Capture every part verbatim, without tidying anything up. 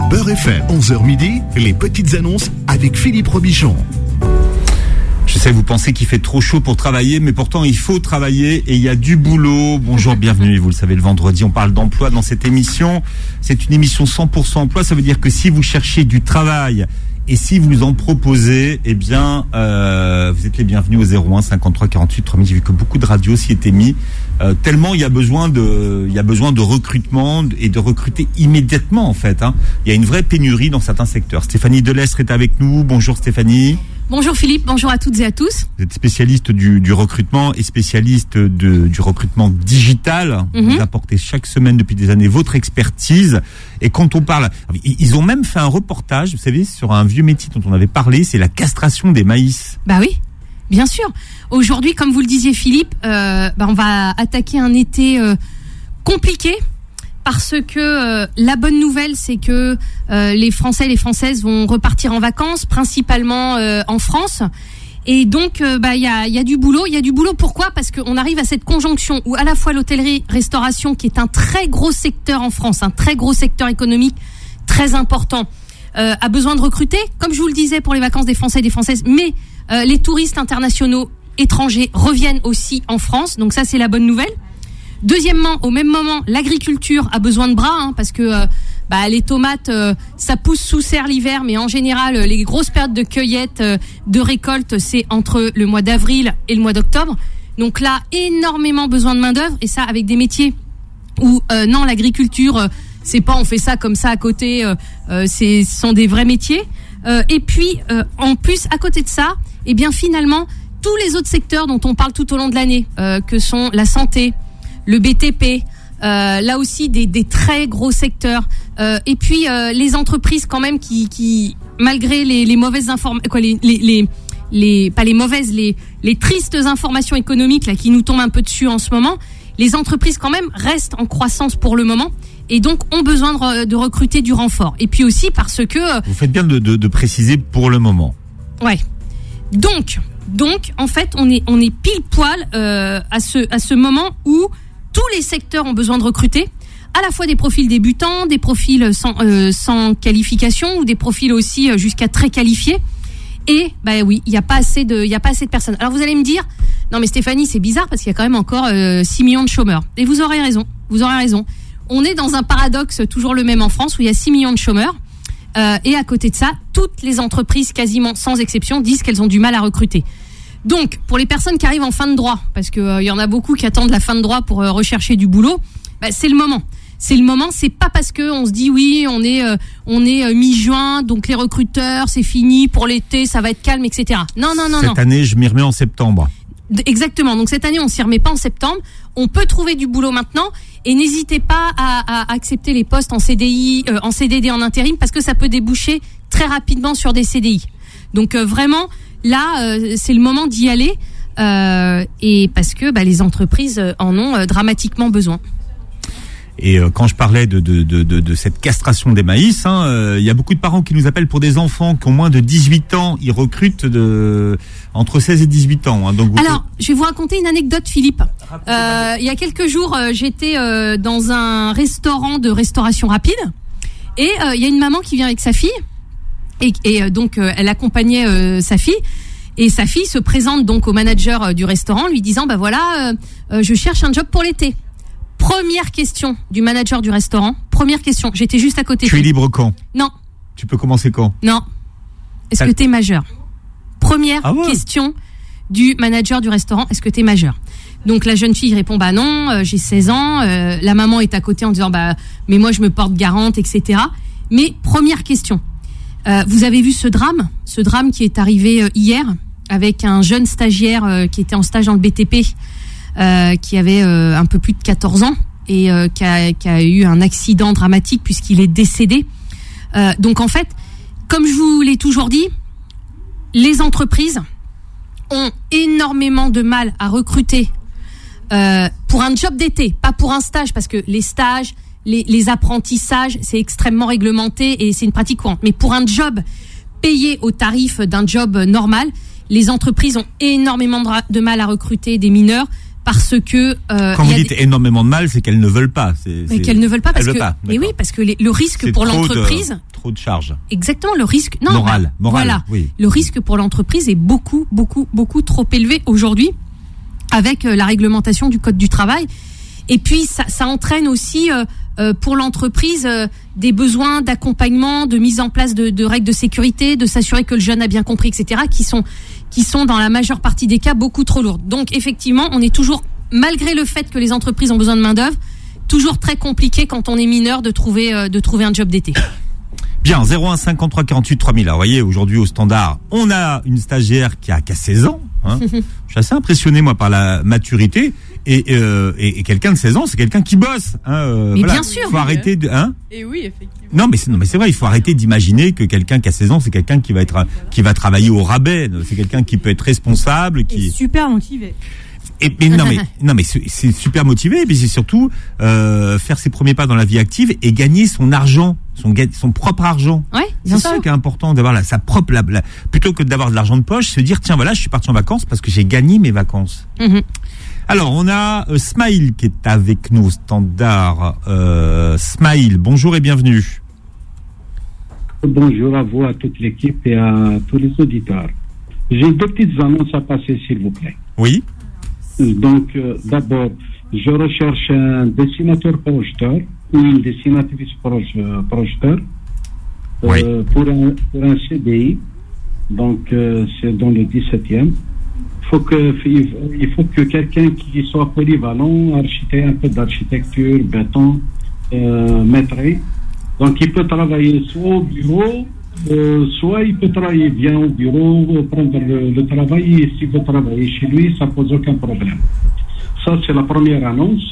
Beurre F M, onze heures midi, les petites annonces avec Philippe Robichon. Je sais, vous pensez qu'il fait trop chaud pour travailler, mais pourtant il faut travailler et il y a du boulot. Bonjour, bienvenue. Vous le savez, le vendredi, on parle d'emploi dans cette émission. C'est une émission cent pour cent emploi. Ça veut dire que si vous cherchez du travail et si vous en proposez, eh bien, euh, vous êtes les bienvenus au zéro un cinquante-trois quarante-huit trois mille. J'ai vu que beaucoup de radios s'y étaient mis. Euh, tellement il y a besoin de, il y a besoin de recrutement et de recruter immédiatement en fait. Hein. Il y a une vraie pénurie dans certains secteurs. Stéphanie Delestre est avec nous. Bonjour Stéphanie. Bonjour Philippe, bonjour à toutes et à tous. Vous êtes spécialiste du, du recrutement et spécialiste de, du recrutement digital. Mm-hmm. Vous apportez chaque semaine depuis des années votre expertise. Et quand on parle, ils ont même fait un reportage, vous savez, sur un vieux métier dont on avait parlé, c'est la castration des maïs. Bah oui, bien sûr. Aujourd'hui, comme vous le disiez Philippe, euh, bah on va attaquer un été euh, compliqué. Parce que euh, la bonne nouvelle, c'est que euh, les Français et les Françaises vont repartir en vacances, principalement euh, en France. Et donc, euh, bah, il y a, y a du boulot. Il y a du boulot. Pourquoi ? Parce qu'on arrive à cette conjonction où à la fois l'hôtellerie-restauration, qui est un très gros secteur en France, un très gros secteur économique, très important, euh, a besoin de recruter, comme je vous le disais pour les vacances des Français et des Françaises. Mais euh, les touristes internationaux, étrangers, reviennent aussi en France. Donc ça, c'est la bonne nouvelle. Deuxièmement, au même moment, l'agriculture a besoin de bras, hein, parce que euh, bah, les tomates, euh, ça pousse sous serre l'hiver, mais en général, euh, les grosses périodes de cueillette, euh, de récolte, c'est entre le mois d'avril et le mois d'octobre. Donc là, énormément besoin de main d'œuvre, et ça avec des métiers où euh, non, l'agriculture, euh, c'est pas on fait ça comme ça à côté, euh, euh, c'est ce sont des vrais métiers. Euh, et puis euh, en plus, à côté de ça, eh bien finalement, tous les autres secteurs dont on parle tout au long de l'année, euh, que sont la santé, le B T P, euh, là aussi des, des très gros secteurs, euh, et puis euh, les entreprises quand même qui, qui malgré les, les mauvaises informations, quoi, les, les, les, les, pas les mauvaises, les, les tristes informations économiques là qui nous tombent un peu dessus en ce moment, les entreprises quand même restent en croissance pour le moment et donc ont besoin de, de recruter du renfort. Et puis aussi parce que vous faites bien de, de, de préciser pour le moment. Ouais. Donc, donc en fait, on est on est pile poil euh, à ce à ce moment où tous les secteurs ont besoin de recruter, à la fois des profils débutants, des profils sans, euh, sans qualification ou des profils aussi euh, jusqu'à très qualifiés. Et bah oui, il y a pas assez de, il y a pas assez de personnes. Alors vous allez me dire, non mais Stéphanie, c'est bizarre parce qu'il y a quand même encore euh, six millions de chômeurs. Et vous aurez raison, vous aurez raison. On est dans un paradoxe toujours le même en France où il y a six millions de chômeurs. Euh, et à côté de ça, toutes les entreprises, quasiment sans exception, disent qu'elles ont du mal à recruter. Donc, pour les personnes qui arrivent en fin de droit, parce que euh, y en a beaucoup qui attendent la fin de droit pour euh, rechercher du boulot, bah, c'est le moment. C'est le moment. C'est pas parce que on se dit oui, on est euh, on est euh, mi-juin, donc les recruteurs, c'est fini pour l'été, ça va être calme, et cetera. Non, non, non, Cette non. Cette année, je m'y remets en septembre. Exactement. Donc cette année, on s'y remet pas en septembre. On peut trouver du boulot maintenant, et n'hésitez pas à, à accepter les postes en C D I, euh, en C D D, en intérim, parce que ça peut déboucher très rapidement sur des C D I. Donc euh, vraiment. Là, euh, c'est le moment d'y aller euh, et parce que bah, les entreprises en ont euh, dramatiquement besoin. Et euh, quand je parlais de, de, de, de, de cette castration des maïs, hein, euh, il y a beaucoup de parents qui nous appellent pour des enfants qui ont moins de dix-huit ans. Ils recrutent de, entre seize et dix-huit ans. Hein, donc vous Alors, pouvez... je vais vous raconter une anecdote, Philippe. Euh, il y a quelques jours, euh, j'étais euh, dans un restaurant de restauration rapide et euh, il y a une maman qui vient avec sa fille. Et, et donc euh, elle accompagnait euh, sa fille et sa fille se présente donc au manager euh, du restaurant lui disant bah voilà euh, euh, je cherche un job pour l'été. Première question du manager du restaurant. Première question. J'étais juste à côté. Tu es libre quand ? Non. Tu peux commencer quand ? Non. Est-ce T'as... que t'es majeur ? Première ah ouais. question du manager du restaurant. Est-ce que t'es majeur ? Donc la jeune fille répond bah non, euh, j'ai seize ans. Euh, la maman est à côté en disant bah mais moi je me porte garante, et cetera. Mais première question. Euh, vous avez vu ce drame, ce drame qui est arrivé euh, hier avec un jeune stagiaire euh, qui était en stage dans le B T P, euh, qui avait euh, un peu plus de quatorze ans et euh, qui, a, qui a eu un accident dramatique puisqu'il est décédé. Euh, donc en fait, comme je vous l'ai toujours dit, les entreprises ont énormément de mal à recruter euh, pour un job d'été, pas pour un stage, parce que les stages, Les, les apprentissages, c'est extrêmement réglementé et c'est une pratique courante. Mais pour un job payé au tarif d'un job normal, les entreprises ont énormément de mal à recruter des mineurs parce que euh, quand vous dites des... énormément de mal, c'est qu'elles ne veulent pas. C'est, mais c'est... qu'elles ne veulent pas parce veulent que. Pas, mais oui, parce que les, le risque c'est pour trop l'entreprise. De, trop de charges. Exactement, le risque. Non, moral, bah, moral. Voilà. Oui. Le risque pour l'entreprise est beaucoup, beaucoup, beaucoup trop élevé aujourd'hui, avec euh, la réglementation du code du travail. Et puis ça, ça entraîne aussi euh, euh, pour l'entreprise euh, des besoins d'accompagnement, de mise en place de, de règles de sécurité, de s'assurer que le jeune a bien compris, et cetera, qui sont qui sont dans la majeure partie des cas beaucoup trop lourdes. Donc effectivement, on est toujours, malgré le fait que les entreprises ont besoin de main d'œuvre, toujours très compliqué quand on est mineur de trouver euh, de trouver un job d'été. Bien, zéro un cinquante-trois quarante-huit trois mille. Alors, vous voyez, aujourd'hui, au standard, on a une stagiaire qui a, qui a seize ans. Hein. Je suis assez impressionné, moi, par la maturité. Et, euh, et, et quelqu'un de seize ans, c'est quelqu'un qui bosse. Hein. Euh, mais voilà. bien sûr. Il faut arrêter de... Hein et oui, effectivement. Non, mais c'est, non, mais c'est vrai, il faut arrêter d'imaginer que quelqu'un qui a seize ans, c'est quelqu'un qui va être, qui va travailler au rabais. C'est quelqu'un qui peut être responsable, qui... Et super motivé. Et, mais non mais non mais c'est, c'est super motivé et puis c'est surtout euh, faire ses premiers pas dans la vie active et gagner son argent, son son propre argent. Ouais, c'est ça qui est important, d'avoir la, sa propre la, la, plutôt que d'avoir de l'argent de poche, se dire tiens voilà je suis parti en vacances parce que j'ai gagné mes vacances. Mm-hmm. Alors on a euh, Smaïl qui est avec nous au standard. Euh, Smaïl, bonjour et bienvenue. Bonjour à vous, à toute l'équipe et à tous les auditeurs. J'ai deux petites annonces à passer s'il vous plaît. Oui. Donc, euh, d'abord, je recherche un dessinateur projeteur ou une dessinatrice proje, projeteur euh, oui. pour, un, pour un C D I. Donc, euh, c'est dans le dix-septième. Faut que, il faut que quelqu'un qui soit polyvalent, architecte, un peu d'architecture, béton, euh, maîtrise. Donc, il peut travailler soit au bureau, Euh, soit il peut travailler bien au bureau, prendre le, le travail, et s'il veut travailler chez lui, ça pose aucun problème. Ça, c'est la première annonce.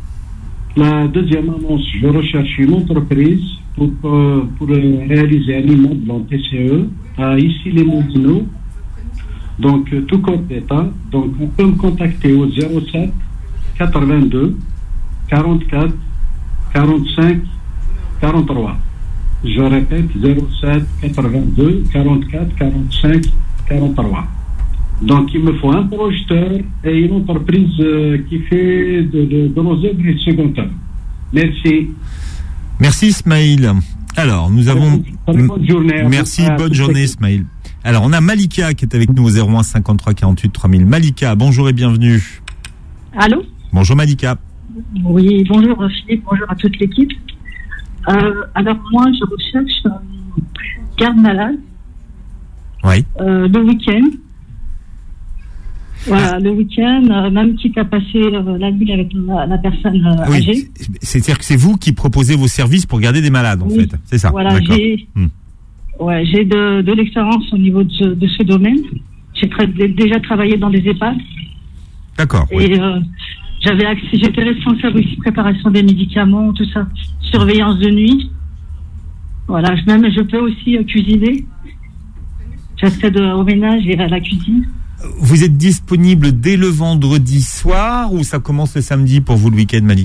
La deuxième annonce, je recherche une entreprise pour, euh, pour euh, réaliser un immeuble en T C E à Issy-les-Moulineaux, donc euh, tout corps d'État. Donc, on peut me contacter au zéro sept quatre-vingt-deux quarante-quatre quarante-cinq quarante-trois. Je répète, zéro sept quatre-vingt-deux quarante-quatre quarante-cinq quarante-trois. Donc, il me faut un projeteur et une entreprise euh, qui fait de, de, de nos œuvres et second œuvre. Merci. Merci, Ismaïl. Alors, nous avons... Bonne, bonne journée. Merci, bonne journée, Ismaïl. Alors, on a Malika qui est avec nous au zéro un cinquante-trois quarante-huit trois mille. Malika, bonjour et bienvenue. Allô ? Bonjour, Malika. Oui, bonjour Philippe, bonjour à toute l'équipe. Euh, alors moi, je recherche euh, garde malade. Oui. Euh, le week-end. Voilà, ah. le week-end, euh, même quitte à passer euh, la nuit avec la, la personne euh, oui. âgée. C'est-à-dire que c'est vous qui proposez vos services pour garder des malades, en oui. fait. C'est ça. Voilà, d'accord. j'ai, hmm. ouais, j'ai de, de l'expérience au niveau de ce, de ce domaine. J'ai tra- déjà travaillé dans des EHPAD. D'accord. Et oui. euh, j'avais accès, j'étais responsable aussi préparation des médicaments, tout ça, surveillance de nuit. Voilà, je, même je peux aussi euh, cuisiner. J'accède au ménage et à la cuisine. Vous êtes disponible dès le vendredi soir ou ça commence le samedi pour vous le week-end, Malika ?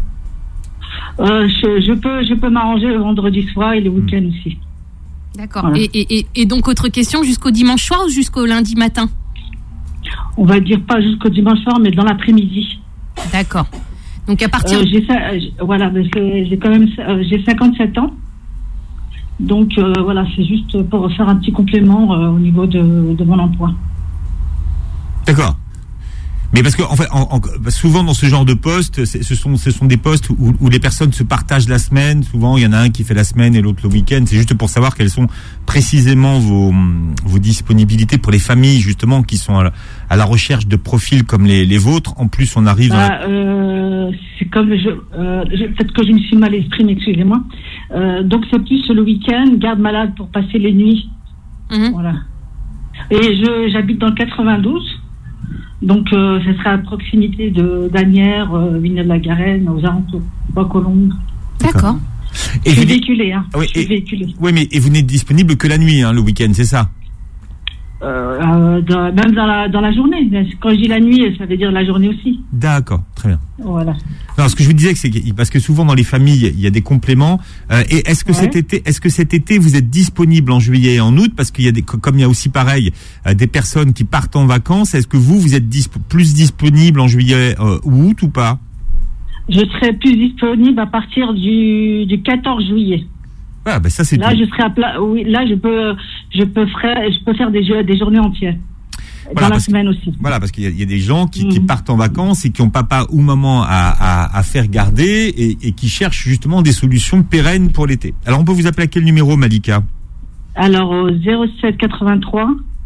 euh, je, je peux, je peux m'arranger le vendredi soir et le week-end mmh. aussi. D'accord. Voilà. Et, et, et donc autre question, jusqu'au dimanche soir ou jusqu'au lundi matin ? On va dire pas jusqu'au dimanche soir, mais dans l'après-midi. D'accord. Donc à partir. Euh, j'ai, voilà, j'ai quand même j'ai cinquante-sept ans. Donc euh, voilà, c'est juste pour faire un petit complément euh, au niveau de, de mon emploi. D'accord. Mais parce que en fait, en, en, souvent dans ce genre de poste, ce sont ce sont des postes où, où les personnes se partagent la semaine. Souvent, il y en a un qui fait la semaine et l'autre le week-end. C'est juste pour savoir quelles sont précisément vos vos disponibilités pour les familles justement qui sont à la, à la recherche de profils comme les les vôtres. En plus, on arrive. Bah, dans la... euh, c'est comme je, euh, je peut-être que je me suis mal exprimée, excusez-moi. Euh, donc c'est plus le week-end, garde malade pour passer les nuits. Mmh. Voilà. Et je j'habite dans le quatre-vingt-douze. Donc, euh, ce sera à proximité de d'Asnières, euh, Villeneuve-la-Garenne, aux alentours, Bois-Colombes. D'accord. Et je suis véhiculée, hein. Oui, je suis et... véhiculée. Oui, mais et vous n'êtes disponible que la nuit, hein, le week-end, c'est ça ? euh, dans, même dans la, dans la journée. Quand je dis la nuit, ça veut dire la journée aussi. D'accord, très bien. Voilà. Non, ce que je vous disais, c'est que, parce que souvent dans les familles, il y a des compléments. Euh, et est-ce que ouais. cet été, est-ce que cet été vous êtes disponible en juillet et en août, parce qu'il y a des, comme il y a aussi pareil, euh, des personnes qui partent en vacances. Est-ce que vous, vous êtes disp- plus disponible en juillet euh, ou août ou pas? Je serai plus disponible à partir du, du quatorze juillet. Ah, ben ça c'est là, tout. je serai à pla... oui, là, je peux, je peux faire, je peux faire des, jeux, des journées entières. Voilà, dans la semaine que, aussi. Voilà, parce qu'il y a, il y a des gens qui, mmh. qui partent en vacances et qui ont papa ou maman à, à, à faire garder et, et qui cherchent justement des solutions pérennes pour l'été. Alors, on peut vous appeler à quel numéro, Malika? Alors, au zéro sept quatre-vingt-trois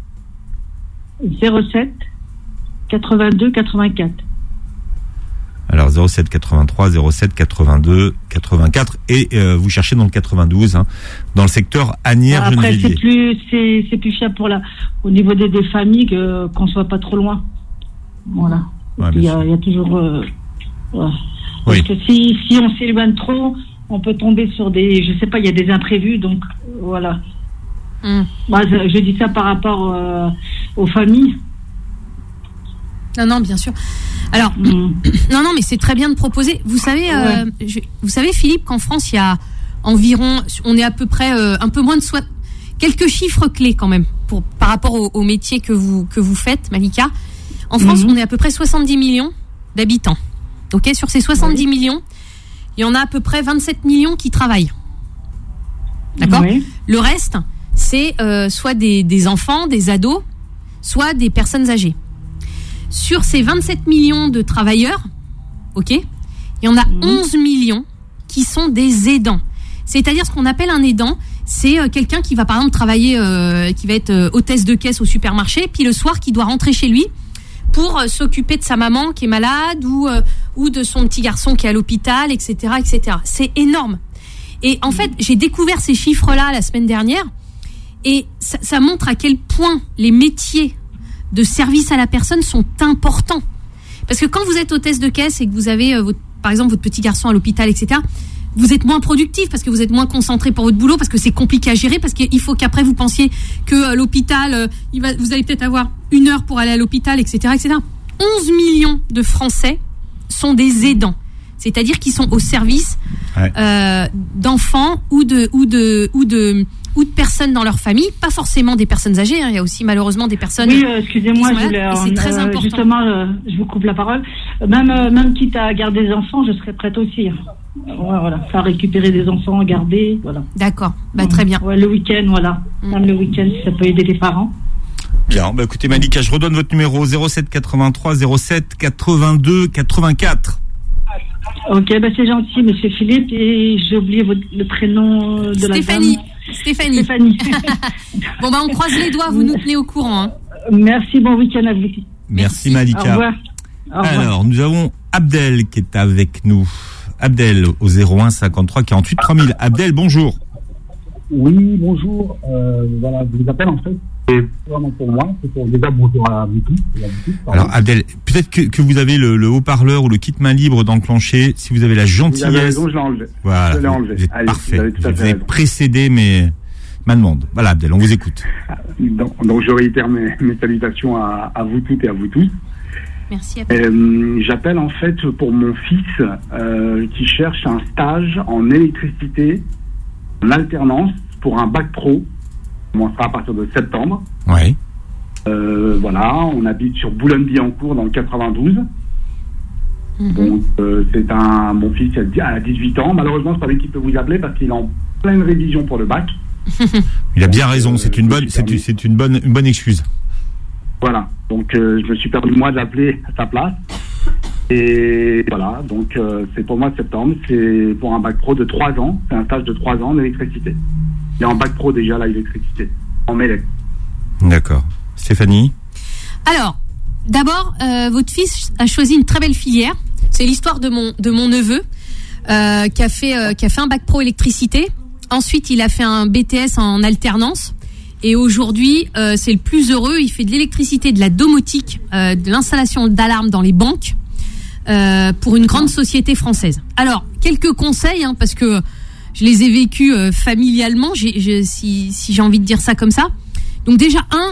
zéro sept quatre-vingt-deux quatre-vingt-quatre. Alors zéro sept quatre-vingt-trois zéro sept quatre-vingt-deux quatre-vingt-quatre et euh, vous cherchez dans le quatre-vingt-douze, hein, dans le secteur Asnières-Gennevilliers. Après c'est plus c'est c'est plus fiable pour la au niveau des, des familles que qu'on soit pas trop loin. Voilà. Ouais, il y a il y a toujours euh, ouais. Oui. Parce que si si on s'éloigne trop, on peut tomber sur des je sais pas il y a des imprévus donc euh, voilà. Mm. Moi je, je dis ça par rapport euh, aux familles. Non, non, bien sûr. Alors, mmh. non, non, mais c'est très bien de proposer. Vous savez, euh, ouais. je, vous savez, Philippe, qu'en France, il y a environ, on est à peu près euh, un peu moins de soit quelques chiffres clés quand même pour par rapport au, au métier que vous que vous faites, Malika. En France, mmh. on est à peu près soixante-dix millions d'habitants. Ok, sur ces soixante-dix oui. millions, il y en a à peu près vingt-sept millions qui travaillent. D'accord. Oui. Le reste, c'est euh, soit des, des enfants, des ados, soit des personnes âgées. Sur ces vingt-sept millions de travailleurs, ok, il y en a mmh. onze millions qui sont des aidants. C'est-à-dire ce qu'on appelle un aidant, c'est euh, quelqu'un qui va par exemple travailler, euh, qui va être euh, hôtesse de caisse au supermarché, puis le soir qui doit rentrer chez lui pour euh, s'occuper de sa maman qui est malade ou euh, ou de son petit garçon qui est à l'hôpital, et cetera, et cetera. C'est énorme. Et en mmh. fait, j'ai découvert ces chiffres-là la semaine dernière, et ça, ça montre à quel point les métiers de service à la personne sont importants. Parce que quand vous êtes hôtesse de caisse et que vous avez, euh, votre, par exemple, votre petit garçon à l'hôpital, et cetera, vous êtes moins productif parce que vous êtes moins concentré pour votre boulot, parce que c'est compliqué à gérer, parce qu'il faut qu'après vous pensiez que euh, l'hôpital, euh, il va, vous allez peut-être avoir une heure pour aller à l'hôpital, et cetera, et cetera. onze millions de Français sont des aidants. C'est-à-dire qu'ils sont au service ouais. euh, d'enfants ou de, ou de, ou de, ou de personnes dans leur famille, pas forcément des personnes âgées, hein. Il y a aussi malheureusement des personnes. Oui, euh, excusez-moi, je voulais, c'est très euh, important. Justement, euh, je vous coupe la parole. Même, euh, même quitte à garder des enfants, je serais prête aussi. Hein. Ouais, voilà, faire récupérer des enfants, garder, voilà. D'accord, bah très bien. Ouais, le week-end, voilà. Mmh. Même le week-end, si ça peut aider les parents. Bien, bah écoutez Malika, je redonne votre numéro zéro sept quatre-vingt-trois zéro sept quatre-vingt-deux quatre-vingt-quatre. Ok, bah c'est gentil, monsieur Philippe, et j'ai oublié votre, le prénom de Stéphanie. la dame. Stéphanie. Stéphanie. Bon, bah on croise les doigts, vous nous tenez au courant. Hein. Merci, bon week-end à vous. Merci, Merci Malika. Au revoir. Au revoir. Alors, nous avons Abdel qui est avec nous. Abdel au zéro un cinquante-trois quarante-huit trois mille. Abdel, bonjour. Oui, bonjour. Euh, voilà, je vous appelle en fait. C'est vraiment pour moi. C'est pour déjà bonjour à vous tous. Alors Abdel, peut-être que, que vous avez le, le haut-parleur ou le kit main libre d'enclenché. Si vous avez la gentillesse. Vous avez raison, je l'ai enlevé. Voilà. Je l'ai enlevé. Vous êtes Allez, parfait. Vous avez, vous avez précédé mes ma demande. Voilà Abdel, on vous écoute. Donc, donc je réitère mes, mes salutations à, à vous toutes et à vous tous. Merci Abdel. Euh, j'appelle en fait pour mon fils euh, qui cherche un stage en électricité en alternance pour un bac pro. On commencera à partir de septembre. Oui. Euh, voilà, on habite sur Boulogne-Billancourt dans le quatre-vingt-douze. Mm-hmm. Donc euh, c'est un mon fils a dix-huit ans. Malheureusement, c'est pas lui qui peut vous appeler parce qu'il est en pleine révision pour le bac. Il a bien raison. C'est une bonne, c'est, c'est une bonne, une bonne excuse. Voilà. Donc euh, je me suis permis moi de l'appeler à sa place. Et voilà. Donc euh, c'est pour moi de septembre. C'est pour un bac pro de trois ans. C'est un stage de trois ans en électricité. Il est en bac pro déjà là, électricité, en mêlée. D'accord. Stéphanie. Alors, d'abord, euh, votre fils a choisi une très belle filière. C'est l'histoire de mon de mon neveu euh, qui a fait euh, qui a fait un bac pro électricité. Ensuite, il a fait un B T S en alternance. Et aujourd'hui, euh, c'est le plus heureux. Il fait de l'électricité, de la domotique, euh, de l'installation d'alarmes dans les banques euh, pour une grande société française. Alors, quelques conseils, hein, parce que je les ai vécus euh, familialement, j'ai, j'ai, si, si j'ai envie de dire ça comme ça. Donc déjà, un,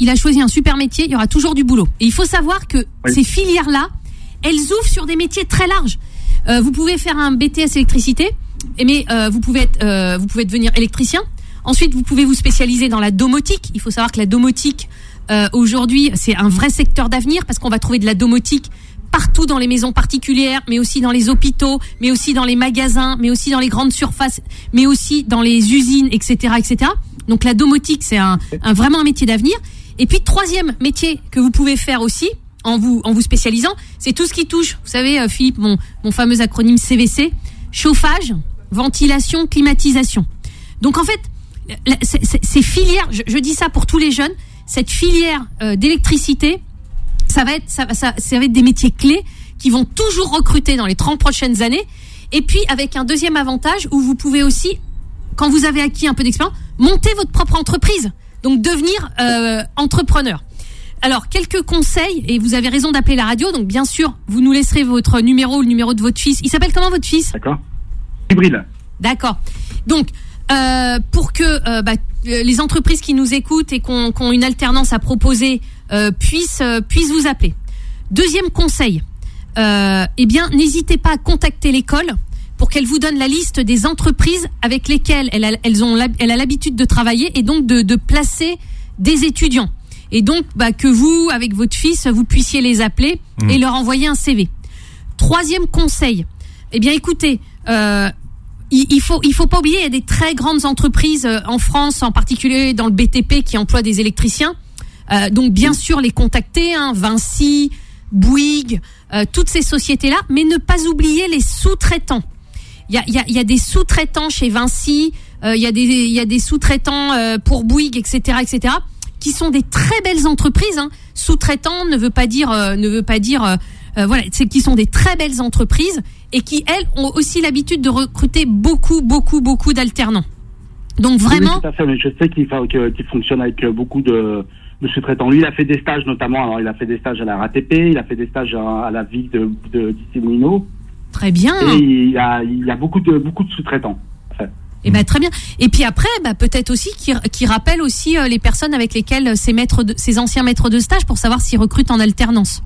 il a choisi un super métier, il y aura toujours du boulot. Et il faut savoir que oui. ces filières-là, elles ouvrent sur des métiers très larges. Euh, vous pouvez faire un B T S électricité, mais euh, vous pouvez être, euh, vous pouvez devenir électricien. Ensuite, vous pouvez vous spécialiser dans la domotique. Il faut savoir que la domotique, euh, aujourd'hui, c'est un vrai secteur d'avenir parce qu'on va trouver de la domotique partout dans les maisons particulières, mais aussi dans les hôpitaux, mais aussi dans les magasins, mais aussi dans les grandes surfaces, mais aussi dans les usines, et cetera, et cetera. Donc la domotique, c'est un, un vraiment un métier d'avenir. Et puis troisième métier que vous pouvez faire aussi en vous en vous spécialisant, c'est tout ce qui touche. Vous savez, euh, Philippe, mon mon fameux acronyme C V C, chauffage, ventilation, climatisation. Donc en fait, la, c- c- ces filières, je, je dis ça pour tous les jeunes, cette filière euh, d'électricité, ça va être ça, ça, ça va être des métiers clés qui vont toujours recruter dans les trente prochaines années. Et puis avec un deuxième avantage où vous pouvez aussi, quand vous avez acquis un peu d'expérience, monter votre propre entreprise. Donc devenir euh, entrepreneur. Alors quelques conseils, et vous avez raison d'appeler la radio. Donc bien sûr, vous nous laisserez votre numéro ou le numéro de votre fils. Il s'appelle comment votre fils ? D'accord. Djibril. D'accord. Donc euh, pour que euh, bah, les entreprises qui nous écoutent et qui ont, qui ont une alternance à proposer euh, puissent euh, puissent vous appeler. Deuxième conseil, euh, eh bien n'hésitez pas à contacter l'école pour qu'elle vous donne la liste des entreprises avec lesquelles elle a, elles ont, elle a l'habitude de travailler et donc de, de placer des étudiants. Et donc, bah, que vous, avec votre fils, vous puissiez les appeler mmh. et leur envoyer un C V. Troisième conseil, eh bien, écoutez, euh, il, il faut, il faut pas oublier, il y a des très grandes entreprises euh, en France, en particulier dans le B T P, qui emploient des électriciens. Euh, donc, bien sûr, les contacter, hein, Vinci, Bouygues, euh, toutes ces sociétés-là, mais ne pas oublier les sous-traitants. Il y a, il y a, il y a des sous-traitants chez Vinci, euh, il y a des, il y a des sous-traitants euh, pour Bouygues, et cetera, et cetera, qui sont des très belles entreprises. Hein. Sous-traitant ne veut pas dire, euh, ne veut pas dire, euh, euh, voilà, c'est qui sont des très belles entreprises et qui elles ont aussi l'habitude de recruter beaucoup, beaucoup, beaucoup d'alternants. Donc vraiment. Oui, tout à fait. Mais je sais qu'il, qu'il fonctionne avec beaucoup de, de sous-traitants. Lui, il a fait des stages notamment. Alors, il a fait des stages à la R A T P, il a fait des stages à, à la ville de, de d'Issy-Moulineaux. Très bien. Et il y a, il y a beaucoup de, beaucoup de sous-traitants. En fait. Eh ben très bien. Et puis après, bah, peut-être aussi qui, qui rappelle aussi euh, les personnes avec lesquelles ces maîtres, de, ces anciens maîtres de stage pour savoir s'ils recrutent en alternance.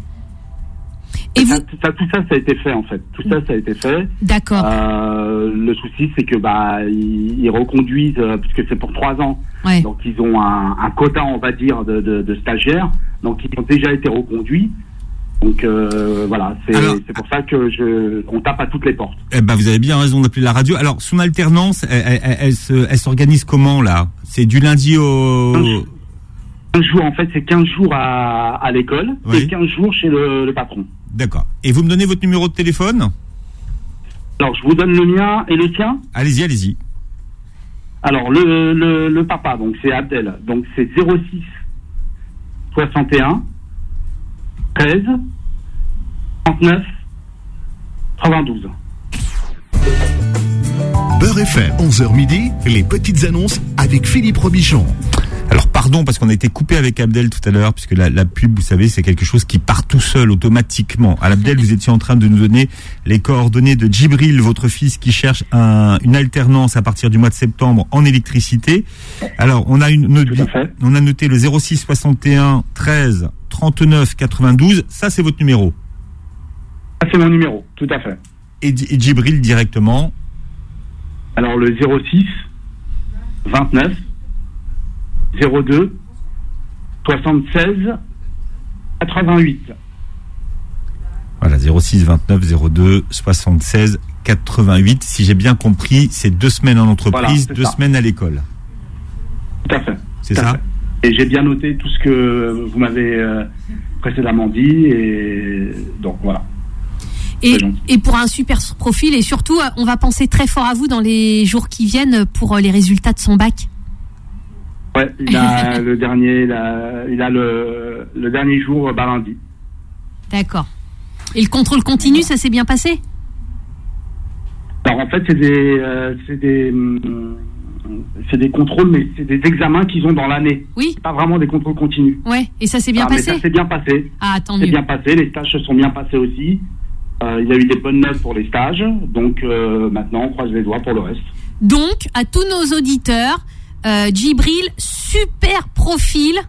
Et ça, vous... ça, tout ça, ça a été fait en fait. Tout ça, ça a été fait. D'accord. Euh, le souci, c'est que bah ils, ils reconduisent euh, puisque c'est pour trois ans. Ouais. Donc ils ont un, un quota, on va dire, de, de, de stagiaires. Donc ils ont déjà été reconduits. Donc euh, voilà, c'est, Alors, c'est pour ça que je, on tape à toutes les portes. Eh ben, vous avez bien raison d'appeler la radio. Alors, son alternance, elle, elle, elle, elle, se, elle s'organise comment là ? C'est du lundi au... quinze jours, en fait, c'est quinze jours à, à l'école oui. et quinze jours chez le, le patron. D'accord. Et vous me donnez votre numéro de téléphone ? Alors, je vous donne le mien et le tien. Allez-y, allez-y. Alors, le, le, le papa, donc c'est Abdel, donc c'est zéro six soixante et un treize trente-neuf quatre-vingt-douze. Beurre F M, onze heures midi, les petites annonces avec Philippe Robichon. Alors pardon parce qu'on a été coupé avec Abdel tout à l'heure puisque la, la pub, vous savez, c'est quelque chose qui part tout seul automatiquement. À Abdel, vous étiez en train de nous donner les coordonnées de Djibril, votre fils qui cherche un, une alternance à partir du mois de septembre en électricité. Alors on a une note, on a noté le zéro six soixante et un treize trente-neuf quatre-vingt-douze. Ça c'est votre numéro. Ça c'est mon numéro, tout à fait. Et, et Djibril directement. Alors le zéro six vingt-neuf zéro deux soixante-seize quatre-vingt-huit. Voilà, zéro six vingt-neuf zéro deux soixante-seize quatre-vingt-huit. Si j'ai bien compris, c'est deux semaines en entreprise, voilà, deux ça. semaines à l'école. Tout à fait. C'est tout ça. Fait. Et j'ai bien noté tout ce que vous m'avez euh, précédemment dit, et donc voilà. Et, et pour un super profil, et surtout, on va penser très fort à vous dans les jours qui viennent pour les résultats de son bac. Ouais, il a le dernier, il a, il a le, le dernier jour, bah, lundi. D'accord. Et le contrôle continu, ça s'est bien passé ? Alors en fait, c'est des, euh, c'est des, c'est des contrôles, mais c'est des examens qu'ils ont dans l'année. Oui. C'est pas vraiment des contrôles continus. Ouais. Et ça s'est bien ah, passé ? Mais ça s'est bien passé. Ah, tant mieux. C'est bien mieux. passé. Les stages se sont bien passés aussi. Euh, il y a eu des bonnes notes pour les stages. Donc euh, maintenant, on croise les doigts pour le reste. Donc, à tous nos auditeurs, euh, Djibril, super profil.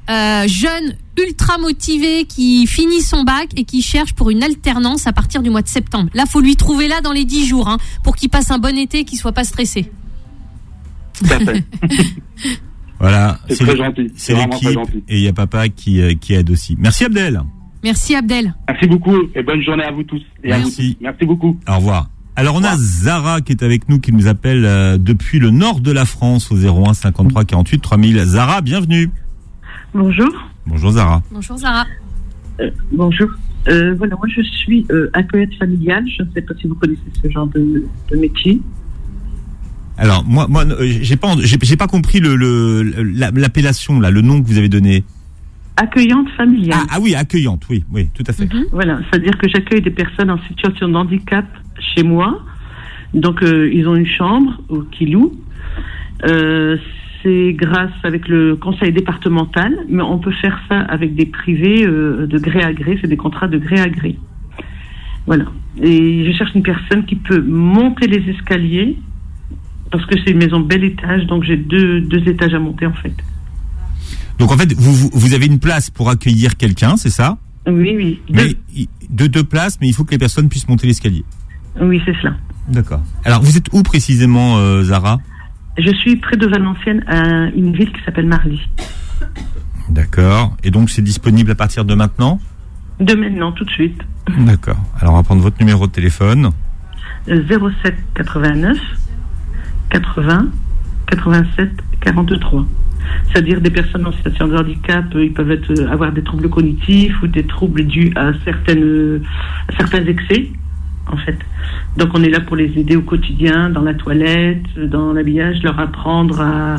euh, jeune, ultra motivé, qui finit son bac et qui cherche pour une alternance à partir du mois de septembre. Là, faut lui trouver là dans les dix jours, hein, pour qu'il passe un bon été, qu'il soit pas stressé. Tout à fait. Voilà. C'est, c'est très gentil. C'est, c'est l'équipe gentil. Et il y a papa qui, euh, qui aide aussi. Merci Abdel. Merci Abdel. Merci beaucoup et bonne journée à vous tous. Et Merci. À vous tous. Merci beaucoup. Au revoir. Alors on a Zara qui est avec nous, qui nous appelle euh, depuis le nord de la France au zéro un cinquante-trois quarante-huit trois mille. Zara, bienvenue. Bonjour. Bonjour Zara. Bonjour Zara. Euh, bonjour. Euh, voilà, moi je suis euh, accueillante familiale. Je ne sais pas si vous connaissez ce genre de, de métier. Alors moi, moi, j'ai pas, j'ai, j'ai pas compris le, le, la, l'appellation là, le nom que vous avez donné. Accueillante familiale. Ah, ah oui, accueillante, oui, oui, tout à fait. Mm-hmm. Voilà, c'est-à-dire que j'accueille des personnes en situation de handicap chez moi. Donc euh, ils ont une chambre euh, qu'ils louent. Euh, c'est grâce avec le conseil départemental, mais on peut faire ça avec des privés euh, de gré à gré. C'est des contrats de gré à gré. Voilà. Et je cherche une personne qui peut monter les escaliers. Parce que c'est une maison bel étage, donc j'ai deux, deux étages à monter en fait. Donc en fait, vous, vous, vous avez une place pour accueillir quelqu'un, c'est ça ? Oui, oui. Mais, deux. deux places, mais il faut que les personnes puissent monter l'escalier. Oui, c'est cela. D'accord. Alors vous êtes où précisément, euh, Zara ? Je suis près de Valenciennes, à une ville qui s'appelle Marly. D'accord. Et donc c'est disponible à partir de maintenant ? De maintenant, tout de suite. D'accord. Alors on va prendre votre numéro de téléphone. zéro sept quatre-vingt-neuf quatre-vingts quatre-vingt-sept quarante-trois. C'est-à-dire des personnes en situation de handicap, ils peuvent être, avoir des troubles cognitifs ou des troubles dus à certaines, à certains excès, en fait. Donc on est là pour les aider au quotidien, dans la toilette, dans l'habillage, leur apprendre à,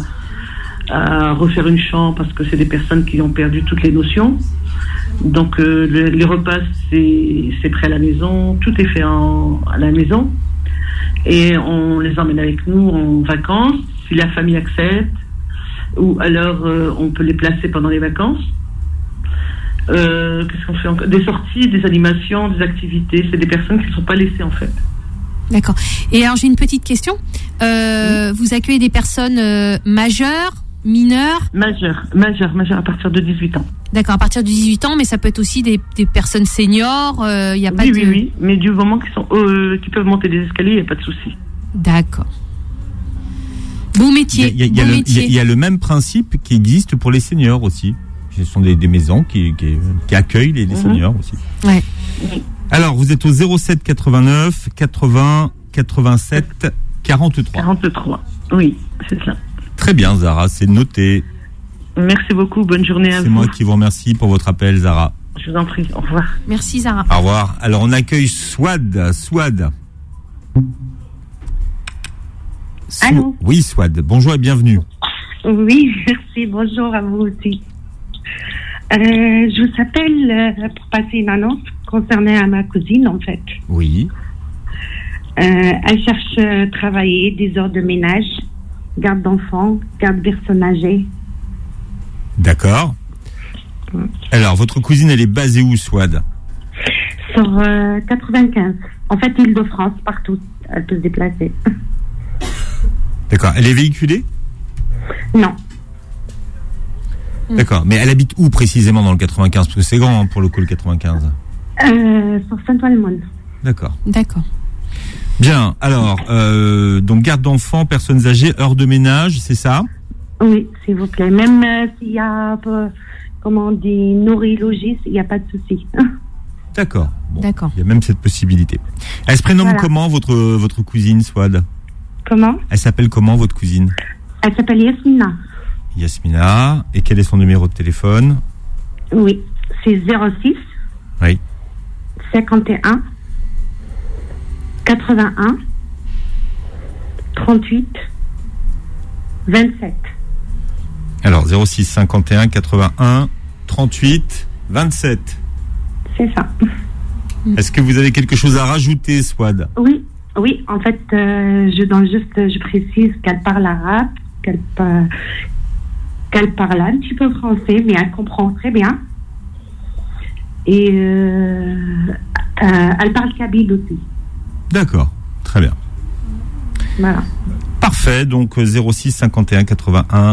à refaire une chambre parce que c'est des personnes qui ont perdu toutes les notions. Donc euh, le, les repas, c'est, c'est prêt à la maison, tout est fait en, à la maison. Et on les emmène avec nous en vacances, si la famille accepte, ou alors euh, on peut les placer pendant les vacances. Euh, qu'est-ce qu'on fait encore ? Des sorties, des animations, des activités. C'est des personnes qui ne sont pas laissées en fait. D'accord. Et alors j'ai une petite question. Euh, oui. Vous accueillez des personnes euh, majeures, mineures ? Majeures, majeures, majeures à partir de dix-huit ans. D'accord, à partir de dix-huit ans, mais ça peut être aussi des, des personnes seniors. Il euh, y a pas oui, de... oui, oui, mais du moment qu'ils sont, euh, qu'ils peuvent monter des escaliers, il n'y a pas de souci. D'accord. Bon métier. Il y a, il y a, bon le, métier. Il y a le même principe qui existe pour les seniors aussi. Ce sont des, des maisons qui, qui, qui accueillent les, les mmh. seniors aussi. Ouais. Alors, vous êtes au zéro sept quatre-vingt-neuf quatre-vingts quatre-vingt-sept quarante-trois. quarante-trois, oui, c'est ça. Très bien, Zara, c'est noté. Merci beaucoup, bonne journée à c'est vous. C'est moi qui vous remercie pour votre appel, Zara. Je vous en prie, au revoir. Merci, Zara. Au revoir. Alors, on accueille Swad. Swad. So- Allô ? Oui, Swad. Bonjour et bienvenue. Oui, merci. Bonjour à vous aussi. Euh, je vous appelle euh, pour passer une annonce concernant ma cousine, en fait. Oui. Euh, elle cherche à travailler des heures de ménage, garde d'enfants, garde personnes âgées. D'accord. Ouais. Alors, votre cousine, elle est basée où, Swad ? Sur euh, quatre-vingt-quinze. En fait, Île-de-France, partout. Elle peut se déplacer. D'accord. Elle est véhiculée ? Non. D'accord. Mais elle habite où précisément dans le quatre-vingt-quinze ? Parce que c'est grand hein, pour le coup, le quatre-vingt-quinze. Euh, sur Saint-Ouen-le-Monde. D'accord. D'accord. Bien. Alors, euh, donc garde d'enfants, personnes âgées, heures de ménage, c'est ça ? Oui, s'il vous plaît. Même euh, s'il y a, euh, comment on dit, nourri, logis, il n'y a pas de souci. D'accord. Bon, D'accord. Il y a même cette possibilité. Elle se prénomme Voilà. comment, votre, votre cousine, Swad ? Comment ? Elle s'appelle comment, votre cousine ? Elle s'appelle Yasmina. Yasmina. Et quel est son numéro de téléphone ? Oui, c'est zéro six Oui. cinquante et un quatre-vingt-un trente-huit vingt-sept. Alors, zéro six cinquante et un quatre-vingt-un trente-huit vingt-sept. C'est ça. Est-ce que vous avez quelque chose à rajouter, Swad ? Oui, oui, en fait, euh, je donne juste, je précise qu'elle parle arabe, qu'elle, pa- qu'elle parle un petit peu français, mais elle comprend très bien. Et euh, euh, elle parle kabyle aussi. D'accord, très bien. Voilà. Parfait, donc zéro six cinquante et un quatre-vingt-un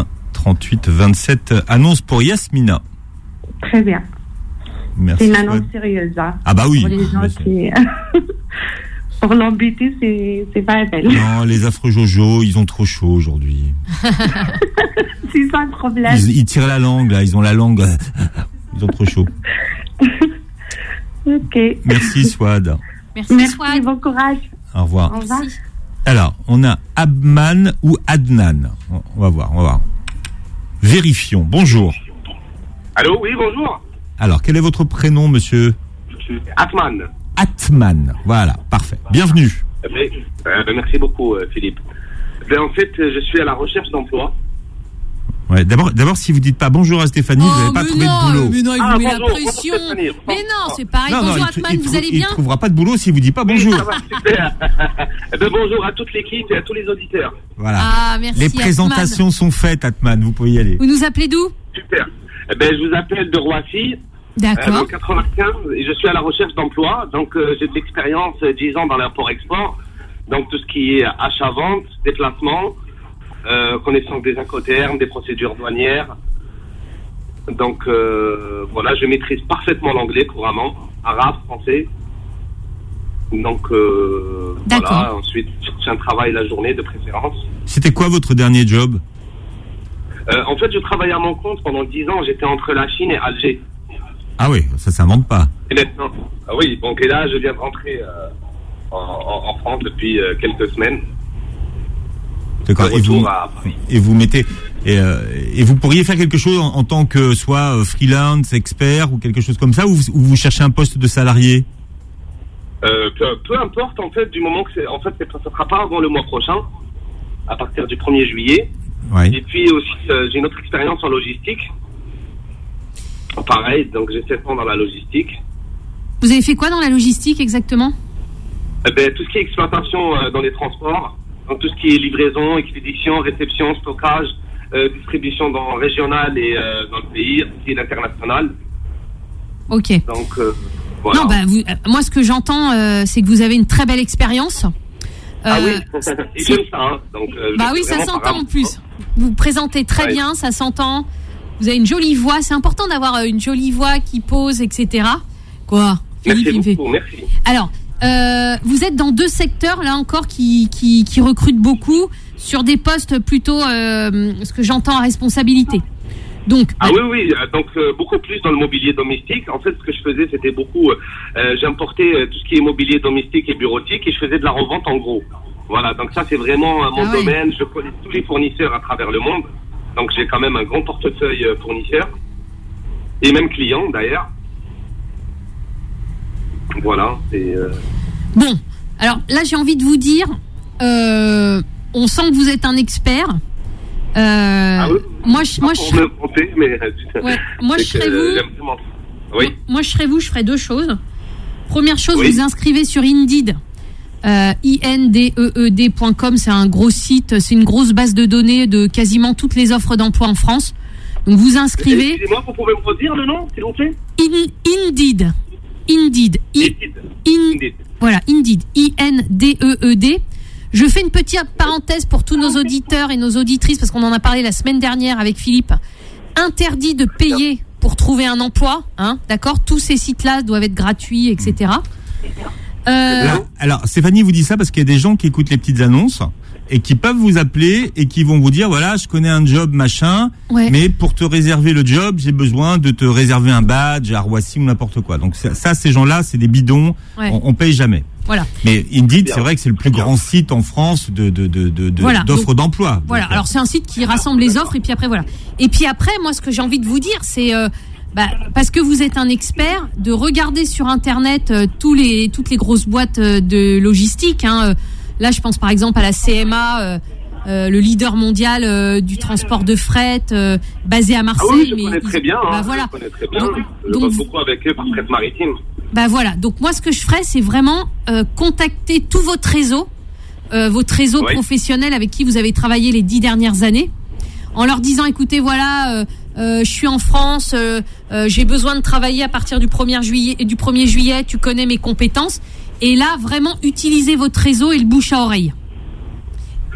trente-huit vingt-sept. Annonce pour Yasmina. Très bien. Merci. C'est une annonce sérieuse. Hein. Ah bah oui. Pour les gens qui... Pour l'embêter, c'est, c'est pas la peine. Non, les affreux Jojo, ils ont trop chaud aujourd'hui. C'est ça le problème. Ils, ils tirent la langue, là. Ils ont la langue. Ils ont trop chaud. Ok. Merci, Swad. Merci, Merci, Swad. bon courage. Au revoir. Au revoir. Merci. Alors, on a Abman ou Adnan. On va voir, on va voir. Vérifions. Bonjour. Allô, oui, bonjour. Alors, quel est votre prénom, monsieur? Atman. Atman. Voilà, parfait. Bienvenue. Mais, euh, ben, merci beaucoup, euh, Philippe. Ben, en fait, je suis à la recherche d'emploi. Ouais, d'abord, d'abord, si vous dites pas bonjour à Stéphanie, Oh, vous n'allez pas mais trouver non, de boulot. mais non, il Ah, vous met bonjour, la pression. bonjour, Stéphanie. Mais non, c'est pareil. Non, non, bonjour il, Atman, il vous trou- allez il bien? trouvera pas de boulot si vous dites pas bonjour. Ça va, super. Eh ben, bonjour à toute l'équipe et à tous les auditeurs. Voilà. Ah, merci. Les Atman. présentations sont faites, Atman. Vous pouvez y aller. Vous nous appelez d'où? Super. Eh ben, je vous appelle de Roissy, euh, D'accord. dans le quatre-vingt-quinze, et je suis à la recherche d'emploi. Donc, euh, j'ai de l'expérience, euh, dix ans dans l'import-export. Donc, tout ce qui est achat-vente, déplacement, euh, connaissance des incoterms, des procédures douanières. Donc, euh, voilà, je maîtrise parfaitement l'anglais couramment, arabe, français. Donc, euh, D'accord. voilà. Ensuite, j'ai un travail la journée de préférence. C'était quoi votre dernier job? Euh, en fait, je travaillais à mon compte pendant dix ans. J'étais entre la Chine et Alger. Ah oui, ça s'invente pas. Et maintenant, ah oui, donc et là, je viens de rentrer euh, en, en, en France depuis euh, quelques semaines. D'accord. De Et vous, retour à Paris. et vous mettez et, euh, et vous pourriez faire quelque chose en, en tant que soit euh, freelance, expert ou quelque chose comme ça, ou vous, ou vous cherchez un poste de salarié? Euh, peu, peu importe, en fait, du moment que c'est, en fait, c'est- ça ne sera pas avant le mois prochain, à partir du premier juillet. Ouais. Et puis aussi, euh, j'ai une autre expérience en logistique. Pareil, donc j'ai sept ans dans la logistique. Vous avez fait quoi dans la logistique exactement? Eh ben, tout ce qui est exploitation euh, dans les transports, donc tout ce qui est livraison, expédition, réception, stockage, euh, distribution dans régional et euh, dans le pays, aussi l'international. Ok. Donc euh, voilà. Non, bah, vous, euh, moi, ce que j'entends, euh, c'est que vous avez une très belle expérience. Ah Euh, oui, et j'aime ça. Hein. Donc, euh, Bah je oui, suis ça vraiment s'entend par en plus. Vous vous présentez très Ouais. bien, ça s'entend. Vous avez une jolie voix. C'est important d'avoir euh, une jolie voix qui pose, et cetera. Quoi? Philippe, Merci il me fait- beaucoup, merci. Alors, euh, vous êtes dans deux secteurs là encore qui qui, qui recrutent beaucoup sur des postes plutôt, euh, ce que j'entends, à responsabilité. Donc, Ah oui, oui, euh, donc euh, beaucoup plus dans le mobilier domestique. En fait, ce que je faisais, c'était beaucoup, euh, euh, j'importais euh, tout ce qui est mobilier domestique et bureautique et je faisais de la revente en gros. Voilà, donc ça c'est vraiment euh, mon Ah ouais. domaine. Je connais tous les fournisseurs à travers le monde. Donc j'ai quand même un grand portefeuille euh, fournisseur et même clients d'ailleurs. Voilà, c'est... Euh... bon, alors là, j'ai envie de vous dire, euh, on sent que vous êtes un expert. Euh, Ah oui, moi, je, moi, je pour serais, me compter, mais... euh, ouais, moi, je c'est que, serais euh, vous. j'aime vraiment. Oui, Moi, je serais vous, je ferais deux choses. Première chose, Oui. vous inscrivez sur Indeed. Euh, I N D E E D point com, c'est un gros site, c'est une grosse base de données de quasiment toutes les offres d'emploi en France. Donc vous inscrivez. Excusez-moi, vous pouvez me redire le nom, s'il vous plaît? In, Indeed. Indeed. I, Indeed. in, Indeed. voilà, Indeed. I N D E E D. Je fais une petite parenthèse pour tous nos auditeurs et nos auditrices, parce qu'on en a parlé la semaine dernière avec Philippe. Interdit de payer pour trouver un emploi, hein, d'accord? Tous ces sites-là doivent être gratuits, et cetera. Euh, Alors, alors, Stéphanie vous dit ça parce qu'il y a des gens qui écoutent les petites annonces et qui peuvent vous appeler et qui vont vous dire, voilà, je connais un job machin, Ouais. mais pour te réserver le job, j'ai besoin de te réserver un badge à Roissy ou n'importe quoi. Donc ça, ça, ces gens-là, c'est des bidons, Ouais. on, on paye jamais. voilà. Mais Indeed, Bien. c'est vrai que c'est le plus grand site en France de, de, de, de, de- Voilà. d'offres Donc, d'emploi. Voilà. Donc, Alors c'est un site qui rassemble les offres et puis après voilà. Et puis après, moi, ce que j'ai envie de vous dire, c'est euh, bah, parce que vous êtes un expert, de regarder sur Internet euh, tous les toutes les grosses boîtes euh, de logistique. Hein. Euh, Là, je pense par exemple à la C M A. Euh, Euh, le leader mondial euh, du transport de fret, euh, basé à Ah Marseille. oui, je mais connais ils- très bien. Hein, Bah voilà. Je connais très bien. Donc- je donc- bosse beaucoup avec eux par fret maritime. Bah voilà. Donc moi, ce que je ferais, c'est vraiment euh, contacter tout votre réseau, euh, votre réseau Oui. professionnel avec qui vous avez travaillé les dix dernières années, en leur disant, écoutez, voilà, euh, euh, je suis en France, euh, euh, j'ai besoin de travailler à partir du premier juillet, du premier juillet. Tu connais mes compétences. Et là, vraiment utiliser votre réseau et le bouche à oreille.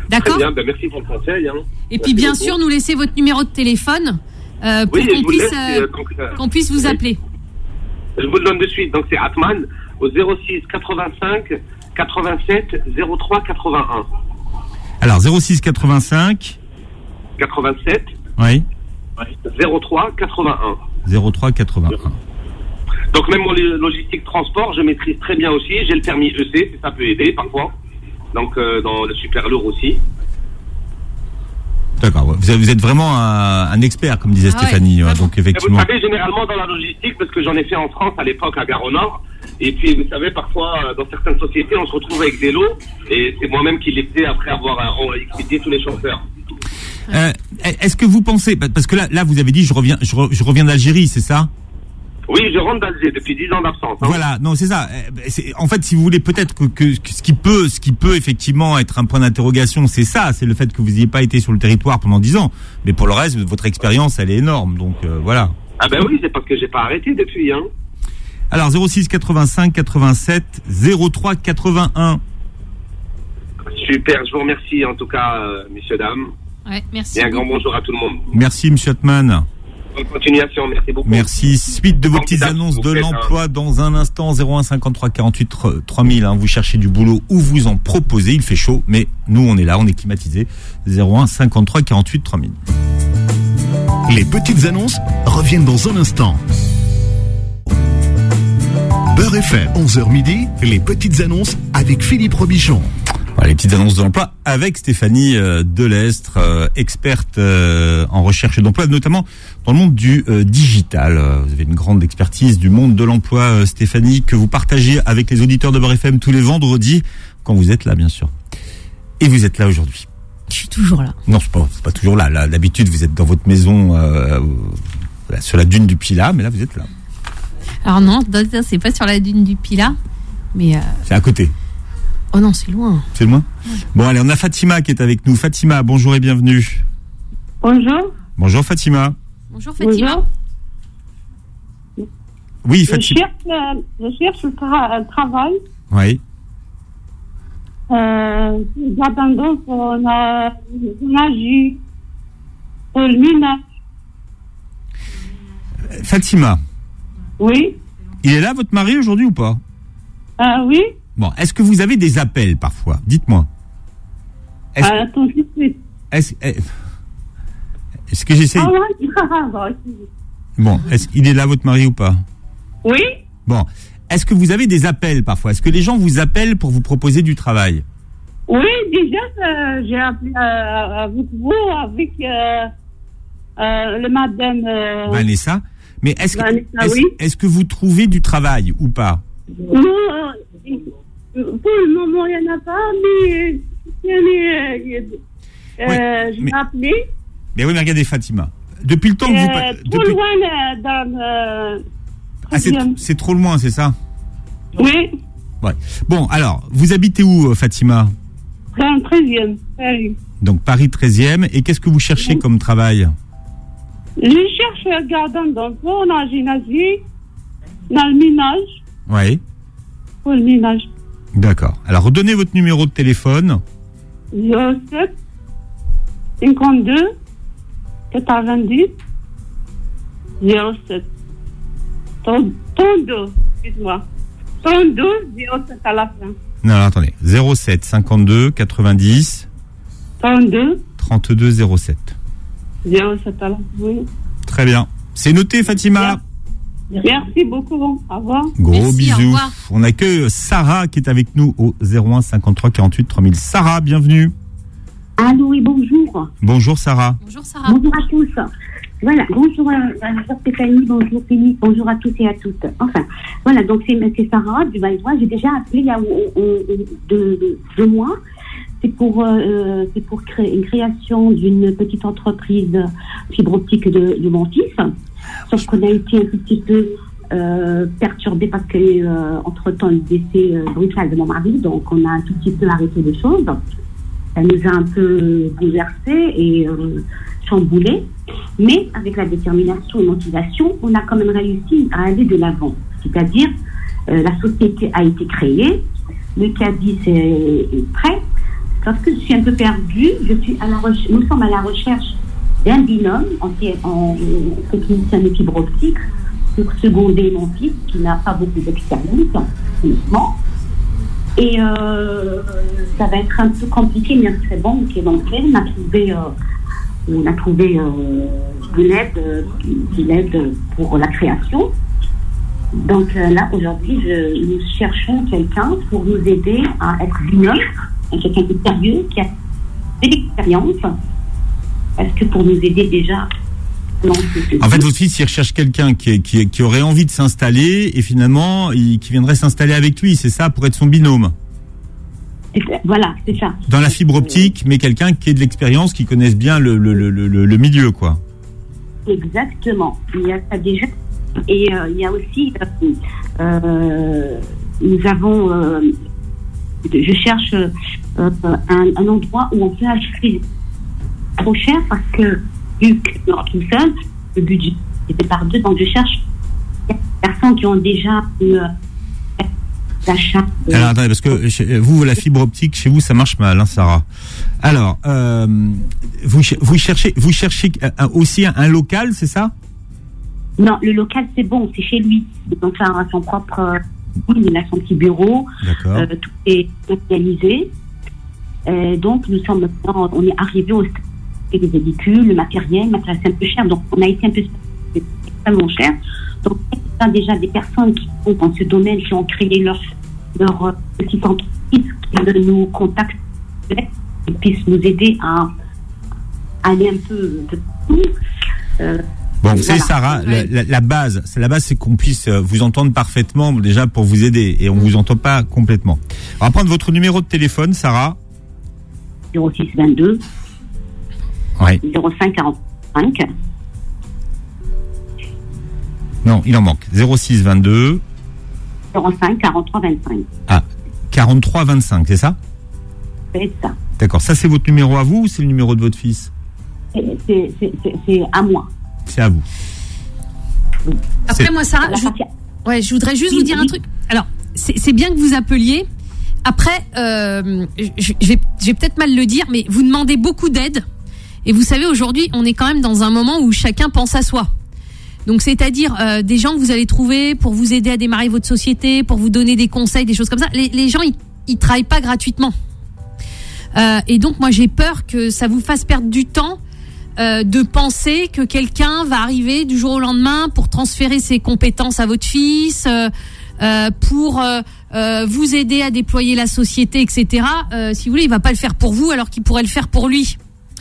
D'accord. Très bien, ben, merci pour le conseil. Hein. Et puis, bien beaucoup. sûr, nous laisser votre numéro de téléphone euh, pour oui, qu'on, puisse, laisse, euh, donc, euh, qu'on puisse vous oui. appeler. Je vous le donne de suite. Donc, c'est Atman au zéro six quatre-vingt-cinq quatre-vingt-sept zéro trois quatre-vingt-un. Alors, zéro six quatre-vingt-cinq quatre-vingt-sept Oui. zéro trois quatre-vingt-un. zéro trois quatre-vingt-un. Donc, même mon logistique transport, je maîtrise très bien aussi. J'ai le permis E C, ça peut aider parfois. Donc, euh, dans le super lourd aussi. D'accord. Vous êtes vraiment un, un expert, comme disait ah Stéphanie. Ouais, donc, effectivement. Vous savez, généralement, dans la logistique, parce que j'en ai fait en France à l'époque, à Gare au Nord. Et puis, vous savez, parfois, dans certaines sociétés, on se retrouve avec des lots. Et c'est moi-même qui l'ai fait après avoir euh, expédié tous les chauffeurs. Euh, est-ce que vous pensez, parce que là, là, vous avez dit, je reviens, je, re, je reviens d'Algérie, c'est ça? Oui, je rentre d'Alger depuis dix ans d'absence. Hein. Voilà, non, c'est ça. C'est, en fait, si vous voulez, peut-être que, que, que ce qui peut, ce qui peut effectivement être un point d'interrogation, c'est ça, c'est le fait que vous n'ayez pas été sur le territoire pendant dix ans. Mais pour le reste, votre expérience, elle est énorme, donc euh, voilà. Ah ben oui, c'est parce que j'ai pas arrêté depuis. Hein. Alors zéro six quatre-vingt-cinq quatre-vingt-sept zéro trois quatre-vingt-un. Super, je vous remercie en tout cas, euh, messieurs dames. Ouais, merci. Et un grand bonjour à tout le monde. Merci, monsieur Atman. Bonne continuation, merci beaucoup. Merci. Suite de vos petites annonces de l'emploi dans un instant. Zéro un cinquante-trois quarante-huit trois mille. Hein. Vous cherchez du boulot ou vous en proposez. Il fait chaud, mais nous on est là, on est climatisé. Zéro un cinquante-trois quarante-huit trois mille. Les petites annonces reviennent dans un instant. Beurre F M, onze heures midi, les petites annonces avec Philippe Robichon. Voilà, les petites annonces de l'emploi avec Stéphanie euh, Delestre, euh, experte euh, en recherche d'emploi, notamment dans le monde du euh, digital. Euh, vous avez une grande expertise du monde de l'emploi, euh, Stéphanie, que vous partagez avec les auditeurs de Beurre F M tous les vendredis, quand vous êtes là, bien sûr. Et vous êtes là aujourd'hui. Je suis toujours là. Non, c'est pas, c'est pas toujours là. là. D'habitude, vous êtes dans votre maison euh, euh, sur la dune du Pilat, mais là, vous êtes là. Alors non, c'est pas sur la dune du Pilat, mais... Euh... C'est à côté. Oh non, c'est loin. C'est loin ? Ouais. Bon, allez, on a Fatima qui est avec nous. Fatima, bonjour et bienvenue. Bonjour. Bonjour Fatima. Bonjour Fatima. Bonjour. Oui, Fatima. Je cherche, euh, je cherche le tra- travail. Oui. Euh, j'attends pour la magie, pour le minage. Fatima. Oui. Il est là, votre mari, aujourd'hui ou pas ? Euh, oui. Bon, est-ce que vous avez des appels parfois ? Dites-moi. Est-ce, euh, attends, tout de suite. Est-ce, est-ce que j'essaie... Ah ouais. Bon, est-ce qu'il est là, votre mari, ou pas ? Oui. Bon, est-ce que vous avez des appels parfois ? Est-ce que les gens vous appellent pour vous proposer du travail ? Oui, déjà, euh, j'ai appelé euh, avec vous, avec euh, euh, le madame... Euh, Vanessa. Mais est-ce que, Vanessa, est-ce, oui. est-ce que vous trouvez du travail ou pas ? Non, euh, pour le moment, il n'y en a pas, mais euh, euh, oui, j'ai mais, appelé. Mais oui, mais regardez, Fatima. Depuis le temps que euh, vous... Trop depuis... loin euh, dans... Euh, ah, c'est, c'est trop loin, c'est ça ? Oui. Ouais. Bon, alors, vous habitez où, Fatima ? Dans le treizième, Paris. Donc, Paris treizième. Et qu'est-ce que vous cherchez oui. comme travail ? Je cherche gardien d'emploi dans la gymnasie, dans le minage. Oui. Pour le minage. D'accord. Alors, redonnez votre numéro de téléphone. zéro sept cinquante-deux quatre-vingt-dix zéro sept trente-deux, excuse-moi. trente-deux zéro sept à la fin. Non, non, attendez. zéro sept cinquante-deux quatre-vingt-dix trente-deux trente-deux zéro sept. zéro sept à la fin, oui. Très bien. C'est noté, Fatima. Merci beaucoup. Au revoir. Gros Merci, bisous. On accueille Sarah qui est avec nous au zéro un cinquante-trois quarante-huit trois mille. Sarah, bienvenue. Allô, oui, bonjour. Bonjour, Sarah. Bonjour, Sarah. Bonjour à tous. Voilà, bonjour à Stéphanie, bonjour Philippe, bonjour à tous et à toutes. Enfin, voilà, donc c'est, c'est Sarah du Val-d'Oise. J'ai déjà appelé il y a deux, deux mois. C'est pour, euh, c'est pour créer une création d'une petite entreprise fibre optique de, de mon fils. Sauf qu'on a été un petit peu euh, perturbé parce que euh, entre-temps le décès euh, brutal de mon mari, donc on a un tout petit peu arrêté les choses. Ça nous a un peu bouleversé et euh, chamboulé, mais avec la détermination et motivation, on a quand même réussi à aller de l'avant. C'est-à-dire, euh, la société a été créée, le cabis est, est prêt, sauf que je suis un peu perdue. Je suis à la recherche, nous sommes à la recherche d'un binôme en, en technicien de fibre optique pour seconder mon fils qui n'a pas beaucoup d'expérience, honnêtement. Et euh, ça va être un peu compliqué, mais c'est bon, ok, donc on a trouvé, euh, on a trouvé euh, une aide, euh, une aide pour la création. Donc euh, là, aujourd'hui, je, nous cherchons quelqu'un pour nous aider à être binôme, quelqu'un de sérieux, qui a de l'expérience, parce que pour nous aider déjà. En fait, votre fils, il recherche quelqu'un qui, qui, qui aurait envie de s'installer et finalement, il, qui viendrait s'installer avec lui, c'est ça, pour être son binôme. Voilà, c'est ça. Dans la fibre optique, mais quelqu'un qui ait de l'expérience, qui connaisse bien le, le, le, le, le milieu, quoi. Exactement. Il y a ça déjà. Et euh, il y a aussi, euh, nous avons, euh, je cherche euh, un, un endroit où on peut acheter trop cher parce que vu que tout seul, le budget était par deux, donc je cherche des personnes qui ont déjà une d'achat. De... Alors attendez, parce que chez vous, la fibre optique, chez vous, ça marche mal, hein, Sarah. Alors, euh, vous, vous cherchez, vous cherchez aussi un, un local, c'est ça? Non, le local, c'est bon, c'est chez lui. Donc, ça a son propre, il a son petit bureau. D'accord. Euh, tout est organisé. Euh, donc, nous sommes maintenant, on est arrivé au stade des véhicules, le matériel, le matériel c'est un peu cher, donc on a été un peu extrêmement cher. Donc il y a déjà des personnes qui sont dans ce domaine, qui ont créé leur, leur petite entreprise, qui nous contactent et puissent nous aider à aller un peu de tout. Euh, Bon, vous voilà. savez, Sarah, la, la, la base, c'est la base, c'est qu'on puisse vous entendre parfaitement déjà pour vous aider, et on vous entend pas complètement. On va prendre votre numéro de téléphone, Sarah. zéro six vingt-deux Ouais. zéro cinq quarante-cinq Non, il en manque. zéro six vingt-deux zéro cinq quarante-trois vingt-cinq Ah, quarante-trois vingt-cinq, c'est ça? C'est ça. D'accord. Ça, c'est votre numéro à vous ou c'est le numéro de votre fils? C'est, c'est, c'est, c'est à moi. C'est à vous. Après, c'est... moi, Sarah, je, ouais, je voudrais juste oui, vous dire oui. un truc. Alors, c'est, c'est bien que vous appeliez. Après, euh, je, je, vais, je vais peut-être mal le dire, mais vous demandez beaucoup d'aide. Et vous savez, aujourd'hui, on est quand même dans un moment où chacun pense à soi. Donc, c'est-à-dire euh, des gens que vous allez trouver pour vous aider à démarrer votre société, pour vous donner des conseils, des choses comme ça. Les, les gens, ils, ils travaillent pas gratuitement. Euh, et donc, moi, j'ai peur que ça vous fasse perdre du temps euh, de penser que quelqu'un va arriver du jour au lendemain pour transférer ses compétences à votre fils, euh, euh, pour euh, euh, vous aider à déployer la société, et cetera. Euh, si vous voulez, il va pas le faire pour vous alors qu'il pourrait le faire pour lui.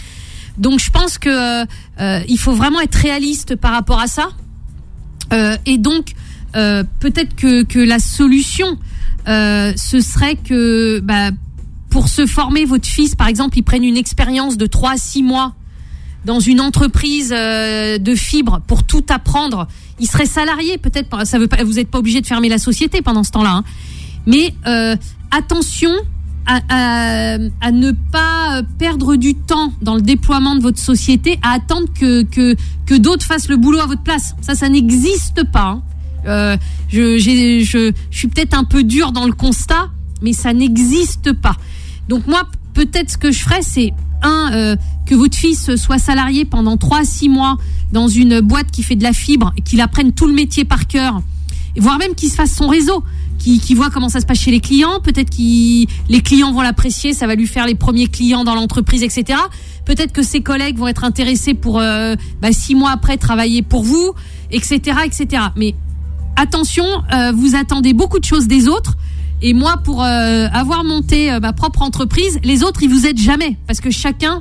Donc je pense que euh, il faut vraiment être réaliste par rapport à ça. Euh, et donc euh, peut-être que, que la solution euh, ce serait que bah, pour se former, votre fils par exemple, il prenne une expérience de trois à six mois dans une entreprise euh, de fibre pour tout apprendre. Il serait salarié peut-être. Ça veut pas, vous n'êtes pas obligé de fermer la société pendant ce temps-là. Hein. Mais euh, attention. À, à, à ne pas perdre du temps dans le déploiement de votre société, à attendre que que que d'autres fassent le boulot à votre place. Ça, ça n'existe pas. Hein. Euh, je, j'ai, je, je suis peut-être un peu dur dans le constat, mais ça n'existe pas. Donc moi, peut-être ce que je ferais, c'est un euh, que votre fils soit salarié pendant trois à six mois dans une boîte qui fait de la fibre et qu'il apprenne tout le métier par cœur, et voire même qu'il se fasse son réseau. Qui, qui voit comment ça se passe chez les clients, peut-être que les clients vont l'apprécier, ça va lui faire les premiers clients dans l'entreprise, et cetera. Peut-être que ses collègues vont être intéressés pour euh, bah, six mois après travailler pour vous, et cetera, et cetera. Mais attention, euh, vous attendez beaucoup de choses des autres. Et moi, pour euh, avoir monté euh, ma propre entreprise, les autres, ils vous aident jamais, parce que chacun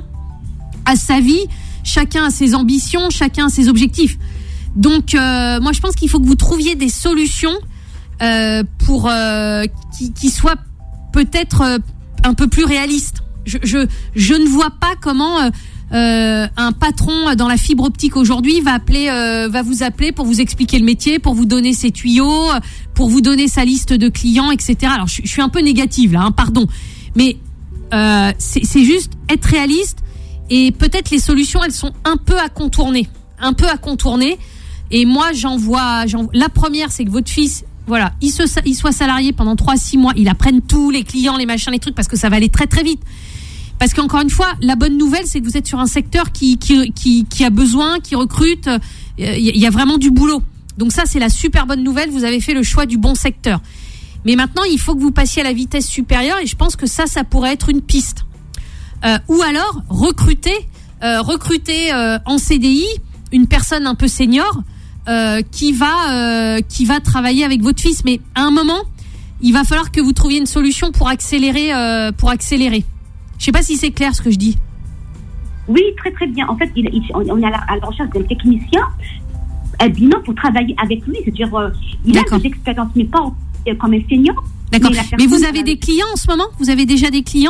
a sa vie, chacun a ses ambitions, chacun a ses objectifs. Donc, euh, moi, je pense qu'il faut que vous trouviez des solutions. Euh, pour euh, qui, qui soit peut-être euh, un peu plus réaliste. Je, je, je ne vois pas comment euh, euh, un patron dans la fibre optique aujourd'hui va appeler, euh, va vous appeler pour vous expliquer le métier, pour vous donner ses tuyaux, pour vous donner sa liste de clients, et cetera. Alors je, je suis un peu négative là, hein, pardon, mais euh, c'est, c'est juste être réaliste et peut-être les solutions elles sont un peu à contourner, un peu à contourner. Et moi j'en vois, j'en... la première c'est que votre fils Voilà, il, se, il soit salarié pendant trois à six mois, il apprenne tous les clients, les machins, les trucs, parce que ça va aller très très vite. Parce qu'encore une fois, la bonne nouvelle, c'est que vous êtes sur un secteur qui qui qui, qui a besoin, qui recrute. Il euh, y, y a vraiment du boulot. Donc ça, c'est la super bonne nouvelle. Vous avez fait le choix du bon secteur. Mais maintenant, il faut que vous passiez à la vitesse supérieure. Et je pense que ça, ça pourrait être une piste. Euh, ou alors recruter, euh, recruter euh, en C D I une personne un peu senior euh, qui va euh, qui va travailler avec votre fils. Mais à un moment, il va falloir que vous trouviez une solution pour accélérer, euh, pour accélérer. Je sais pas si c'est clair ce que je dis. Oui, très très bien. En fait, il, il, on est à la, à la recherche d'un technicien albino pour travailler avec lui. C'est-à-dire, euh, il D'accord. a des expériences, mais pas euh, comme un senior. D'accord. Mais, mais vous avez des clients en ce moment ? Vous avez déjà des clients ?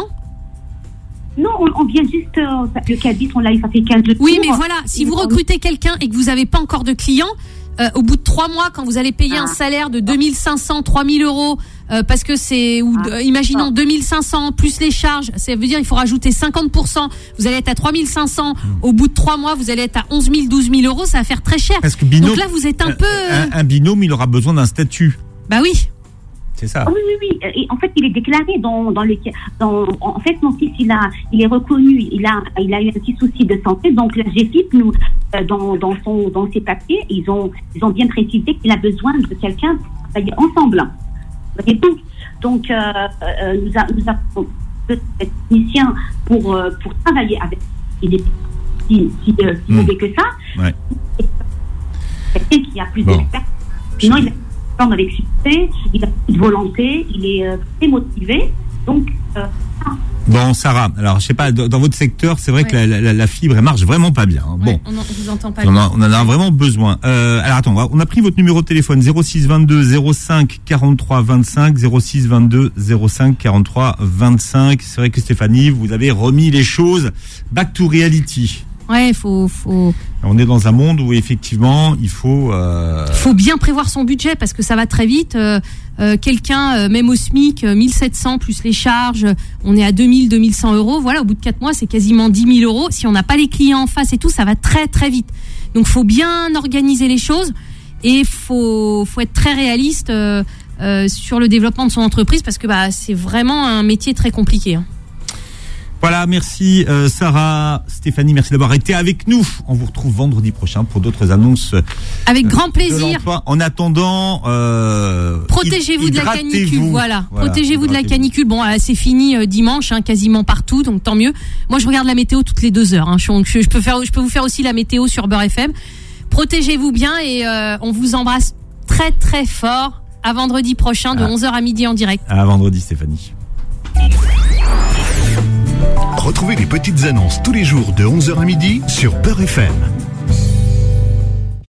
Non, on, on vient juste euh, le cabis, on l'a eu, ça fait quinze jours. Oui, mais voilà, si vous recrutez quelqu'un et que vous n'avez pas encore de clients, euh, au bout de trois mois, quand vous allez payer ah. un salaire de deux mille cinq cents, trois mille euros, euh, parce que c'est, ou ah. euh, imaginons ah. deux mille cinq cents plus les charges, ça veut dire il faut rajouter cinquante pour cent. Vous allez être à trois mille cinq cents. Mmh. Au bout de trois mois, vous allez être à onze mille, douze mille euros. Ça va faire très cher. Parce que binôme, donc là, vous êtes un, un peu. Un, un binôme, il aura besoin d'un statut. Bah oui. C'est ça. Oui, oui, oui. Et en fait, il est déclaré dans, dans les, dans, en fait, mon fils, il a, il est reconnu, il a, il a eu un petit souci de santé. Donc, la G F I P, nous, dans, dans son, dans ses papiers, ils ont, ils ont bien précisé qu'il a besoin de quelqu'un pour travailler ensemble. Et donc, donc, euh, euh, nous, a, nous avons deux techniciens pour, euh, pour travailler avec. Il est si, si, euh, si mmh. mauvais que ça. Ouais. Quelqu'un qui a plus bon. d'expérience. Sinon, il a avec succès, il a de volonté, il est euh, très motivé. Donc, euh, bon, Sarah, alors je sais pas, dans votre secteur, c'est vrai ouais. que la, la, la fibre, elle marche vraiment pas bien. Hein. Ouais, bon, on en, vous entend pas on, bien. A, on en a vraiment besoin. Euh, alors attends, on a, on a pris votre numéro de téléphone zéro six vingt-deux zéro cinq quarante-trois vingt-cinq, zéro six vingt-deux zéro cinq quarante-trois vingt-cinq. C'est vrai que Stéphanie, vous avez remis les choses back to reality. Ouais, faut, faut. On est dans un monde où effectivement, il faut. Euh... faut bien prévoir son budget parce que ça va très vite. Euh, euh, quelqu'un, euh, même au SMIC, euh, mille sept cents plus les charges, on est à deux mille, deux mille cent euros. Voilà, au bout de quatre mois, c'est quasiment dix mille euros. Si on n'a pas les clients en face et tout, ça va très très vite. Donc, faut bien organiser les choses et faut, faut être très réaliste euh, euh, sur le développement de son entreprise parce que bah, c'est vraiment un métier très compliqué. Hein. Voilà, merci euh, Sarah, Stéphanie, merci d'avoir été avec nous. On vous retrouve vendredi prochain pour d'autres annonces. Avec euh, grand plaisir. En attendant, euh, protégez-vous de la canicule. Voilà, voilà protégez-vous de la canicule. Bon, euh, c'est fini euh, dimanche, hein, quasiment partout, donc tant mieux. Moi, je regarde la météo toutes les deux heures. Hein, je, je, je peux faire, je peux vous faire aussi la météo sur Beurre F M. Protégez-vous bien et euh, on vous embrasse très très fort. À vendredi prochain de ah. onze heures à midi en direct. À vendredi, Stéphanie. Retrouvez les petites annonces tous les jours de onze heures à midi sur Beurre F M.